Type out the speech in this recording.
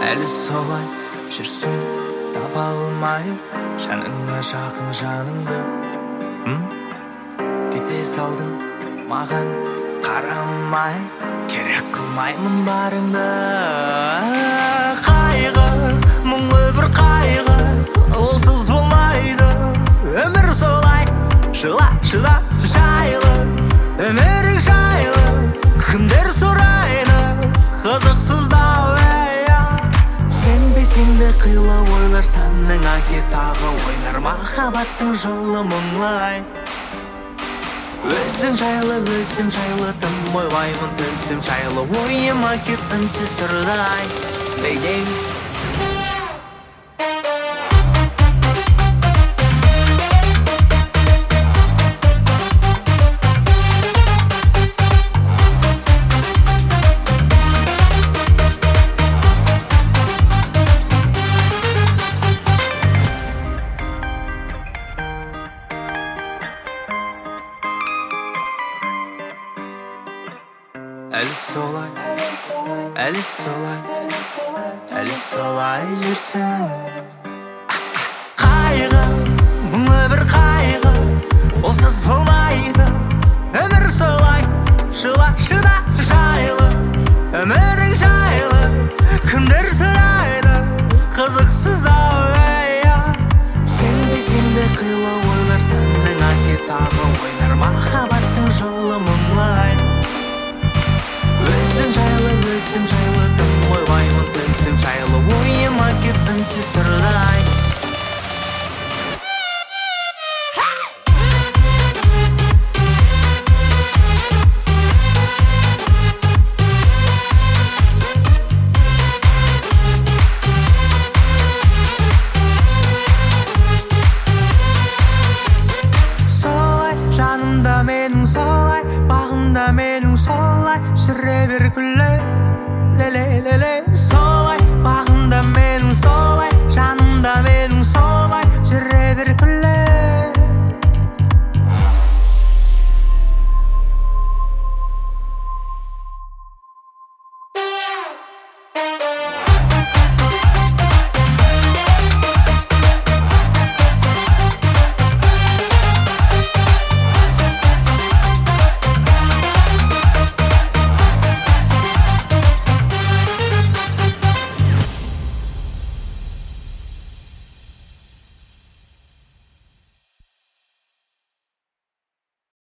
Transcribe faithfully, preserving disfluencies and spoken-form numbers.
Әлі солай жүрсің таба алмай, жаныңа жақын жаныңды кете салдың маған қарамай, керек қылмаймын барыңды. Қайғы, мұңлы бір қайғы, олсыз болмайды. Өмір солай, жыла, жыла, жайлы. Өмірің жайлы, кімдер сұрайды, қызықсыздау әйя. Сенбесең де қилы ойлар саныңа тағы ойнар, махаббаттың жылы мұңлы ай. Өзің жайлы, өзім жайлы, тым ойлаймын түнсім жайлы, ойыма кеп үнсіз тұрды ай. Бейдей Әлі солай, әлі солай, әлі солай жүрсің. Қайғы, мұңлы бір қайғы, олсыз болмайды. Өмір солай, жыла, шыда, жайлы. Өмірің жайлы, кімдер сұрайды, қызықсыздау әйя. Сенбесең де қилы ойлар саныңа тағы ойнар,